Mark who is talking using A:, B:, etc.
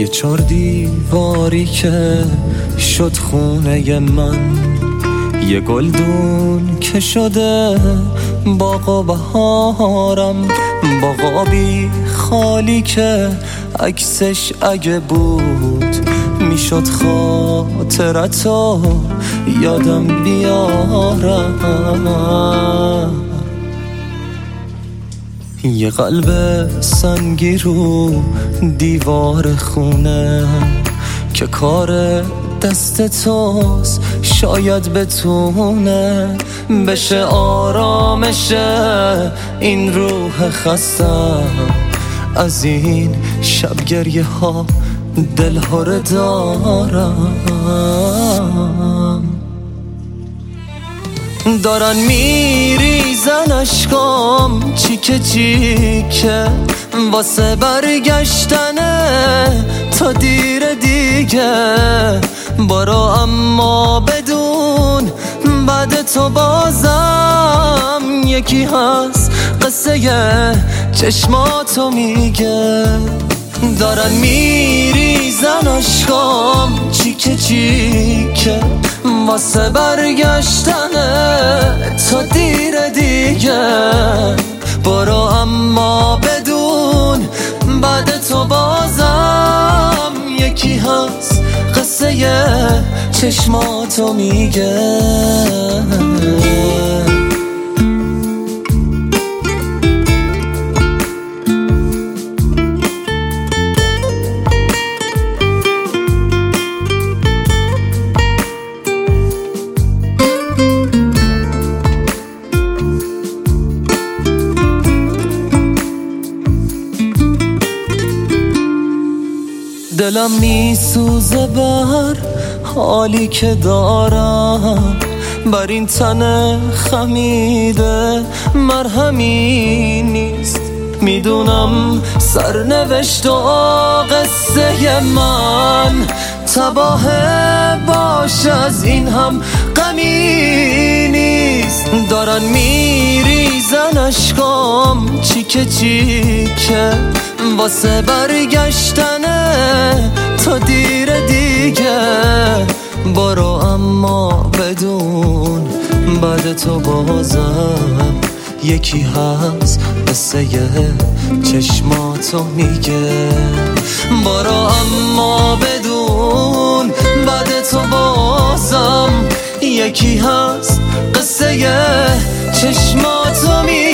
A: یه 4 دیواری که شد خونه من، یه گلدون که شده باغ و بهارم، باغابی خالی که عکسش اگه بود میشد خاطرتو یادم بیارم. یه قلب سنگی رو دیوار خونه که کار دست توست، شاید بتونه بشه آرامش این روح خستم. از این شب گریه ها دل هره دارن میریزن اشکام چیکه چیکه واسه برگشتنه تا دیر دیگه. برو اما بدون بعد تو بازم یکی هست قصه چشماتو میگه. دارن میریزن اشکام چیکه چیکه واسه برگشتنه تا دیر دیگه. برو اما بدون بعد تو بازم یکی هست قصه چشماتو میگه. دلم میسوزه بر حالی که دارم، بر این تن خمیده مرهمی نیست. میدونم سرنوشت و قصه من تباه باش، از این هم غمی نیست. دارن میریزن اشکام چیکه چیکه واسه برگشتنه تا دیر دیگه. برو اما بدون بعد تو بازم یکی هست قصه چشماتو میگه. برو اما بدون بعد تو بازم یکی هست قصه چشماتو میگه.